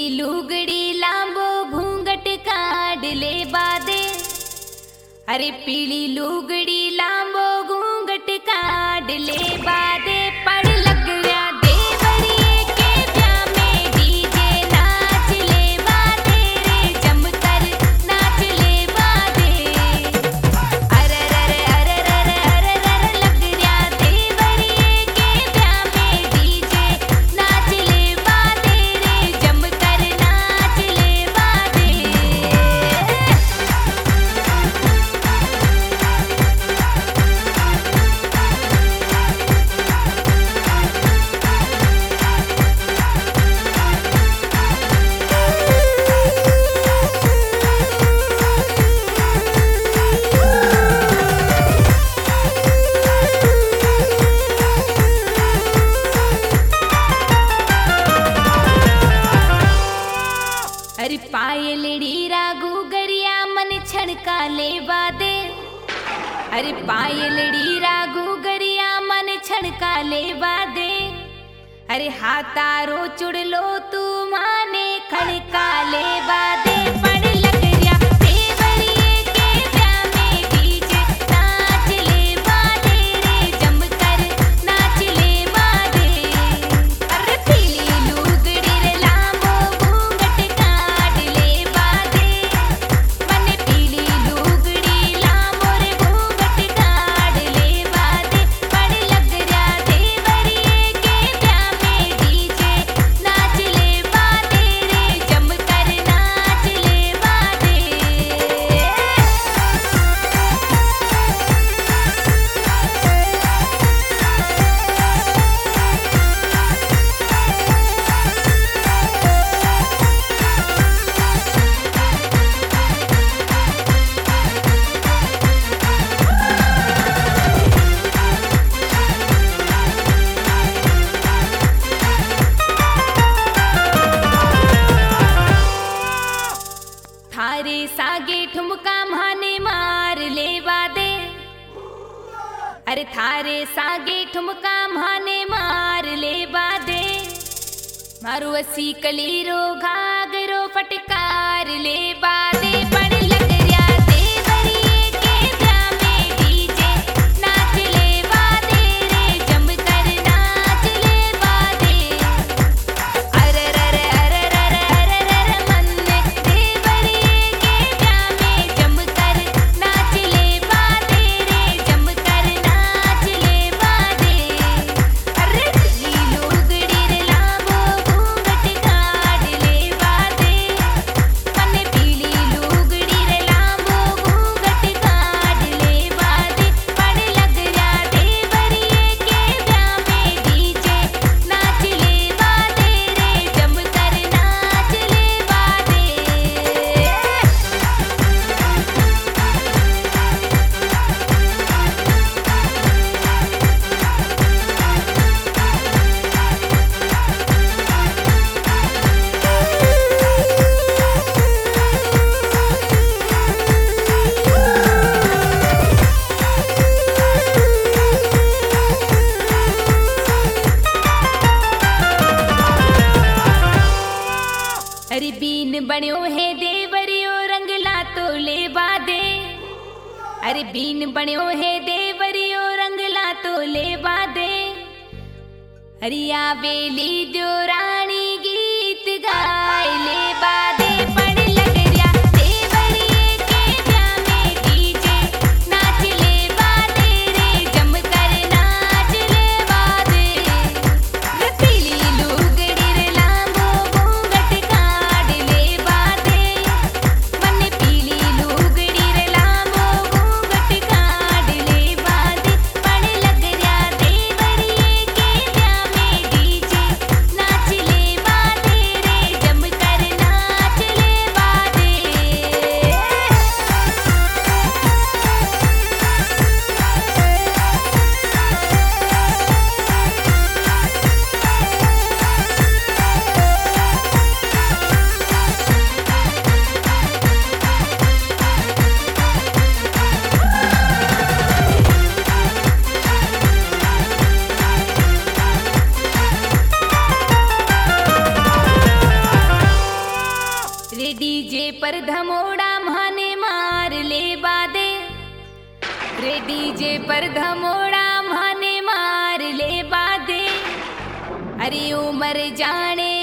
लुगड़ी लांबो घूंघट काढ़ ले बादे। अरे पीली लुगड़ी लांबो घूंघट काढ़ ले बादे। पड़ लग रहा देवरिए के ब्याह में डीजे नाच ले बादे रे जमकर नाच ले बादे। अरे अरे अरे अरे अरे अरे लग रहा देवरिए के ब्याह में डीजे नाच ले बादे रे जमकर नाच ले बादे। अरे पायलड़ी रागू गरिया मन छड़का ले बादे। अरे पायलड़ी रागू गरिया मन छड़का ले बादे। अरे हाथारो चुड़लो तू माने खड़का ले बादे। पड़ लग रहा देवरिए के ब्याह में डीजे नाच ले बादे रे जमकर नाच ले बादे। अरे पीली लुगड़ी रे लांबो घूंघट काढ़ ले बादे। मने पीली लुगड़ी लांबो रे घूंघट काढ़ ले बादे। पड़ लग रहा देवरिए के ब्याह में डीजे नाच ले बादे रे जमकर नाच ले बादे। थारे सागे ठुमका माने मार ले बादे। अरे थारे सागे ठुमका माने मार ले बादे। मारू असी कलीरो घाघरो फटकार ले बादे। पड़ लग रहा देवरिए के ब्याह में डीजे नाच ले बादे रे जमकर नाच ले बादे। अरे अरे अरे अरे अरे अरे मन्ने देवरिए के ब्याह में जमकर नाच ले बादे रे जमकर नाच ले बादे। अरे पीली लुगड़ी रे लांबो घूंघट काढ़ ले बादे। मने पीली लुगड़ी रे लांबो घूंघट काढ़ ले बादे। पड़ लग रहा देवरिए के ब्याह में डीजे नाच ले बादे रे जमकर नाच ले बादे। अरे बीन बण्यो है देवरियो रंगला तो ले बादे। अरे बीन बण्यो है देवरियो रंगला तो ले बादे। अरे आवेली जो रानी गीत गाय ले बादे। पड़ लग रहा देवरिए के ब्याह में डीजे नाच ले बादे रे जमकर नाच ले बादे। रे पीली लुगड़ी रे लांबो घूंघट काढ़ ले बादे। मने पीली लुगड़ी रे लांबो घूंघट काढ़ ले बादे। पड़ लग रहा देवरिए के ब्याह में डीजे नाच ले पर धमोड़ा माने मार ले बादे, रे डीजे पर धमोड़ा माने मार ले बादे। अरे उमर जाने